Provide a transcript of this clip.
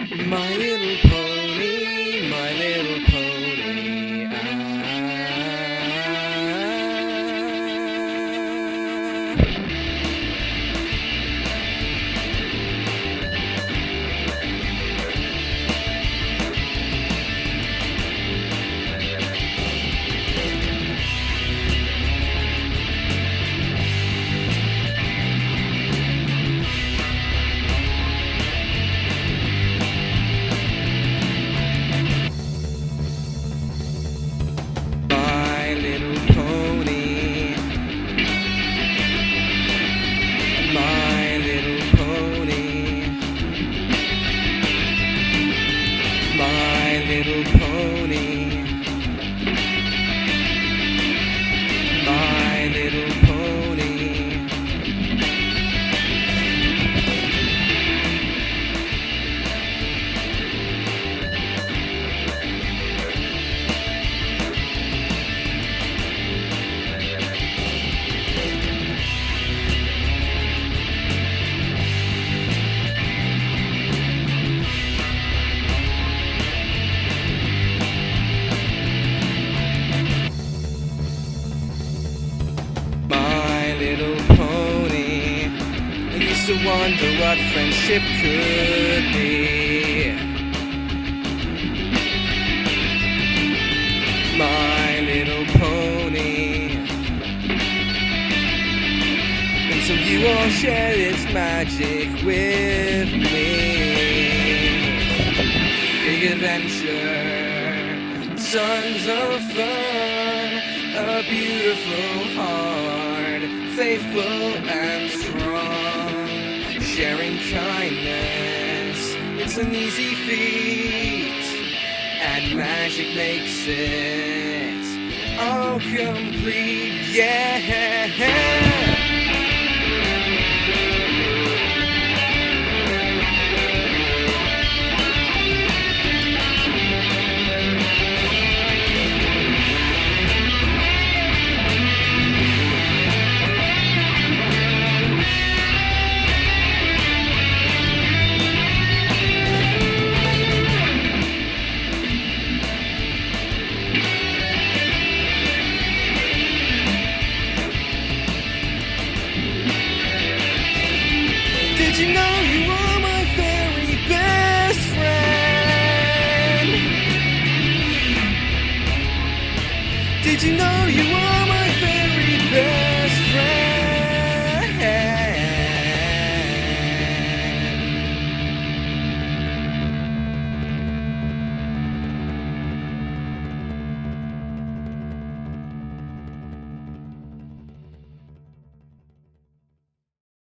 My little pony, my little pony. My little pony, my little pony, my little pony, my little pony. My little pony. I used to wonder what friendship could be. My little pony. Until you all share its magic with me. Big adventure, tons of fun, a beautiful heart, faithful and strong, sharing kindness, it's an easy feat, and magic makes it all complete, yeah. Did you know you are my very best friend? Did you know you are